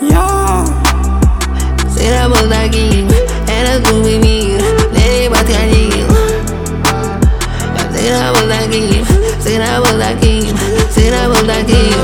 Я всегда был таким, этот глупый мир мне не подходил. Я всегда был таким, всегда был таким, всегда был таким.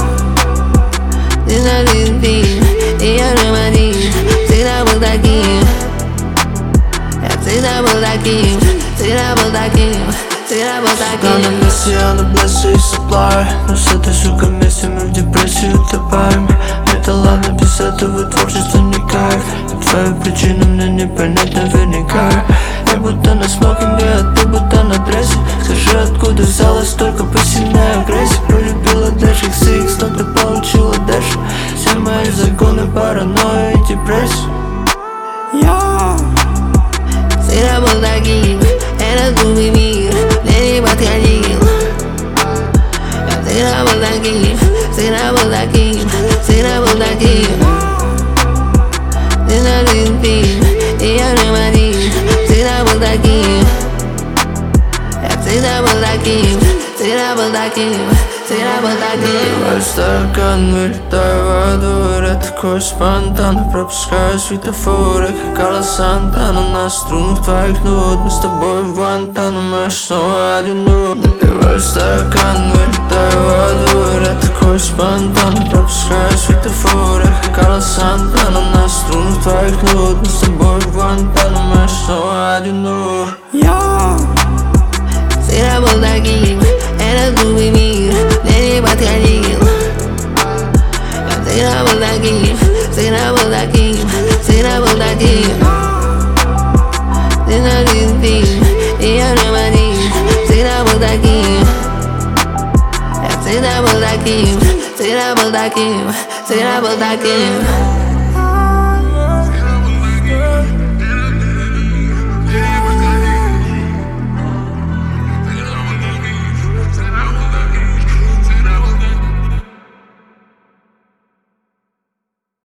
Ты на жизнь фильм, и я же один, всегда был таким. Я всегда был таким, всегда был таким, всегда был таким. На месте я на блессе и supply, но с этой сукой вместе мы в депрессию утопаем. Это ладно, без этого творчество не кайф. Но твою причину мне не понять наверняка. Я будто на смокинге, а ты будто на дрессе. Скажи, откуда взялась столько пассивной агрессии? Полюбила Dash XX, но ты получила Dash. Все мои законы, паранойя и депрессия. Я всегда был таким, этот глупый мир мне не подходил. Я всегда был таким, всегда был таким, всегда был таким. Ты на жизнь фильм, и я же один, всегда был таким. Я всегда был таким, всегда был таким, всегда был таким. Открываю стакан, вылетаю во двор. Я такой спонтанно пропускаю светофоры, как Карлос Сантана. На струнах твоих нот мы с тобой в Гуантанамо, снова одинок. Открываю стакан, вылетаю во двор. Я такой спонтанно пропускаю светофоры, как Карлос Сантана. На струнах твоих нот мы с тобой в Гуантанамо, снова одинок. Я всегда был таким, этот глупый мир мне не подходил. Я всегда был таким, всегда был таким, всегда был таким. Ты на жизнь фильм, и я же один, всегда был таким. Я всегда был таким, всегда был таким, всегда был таким.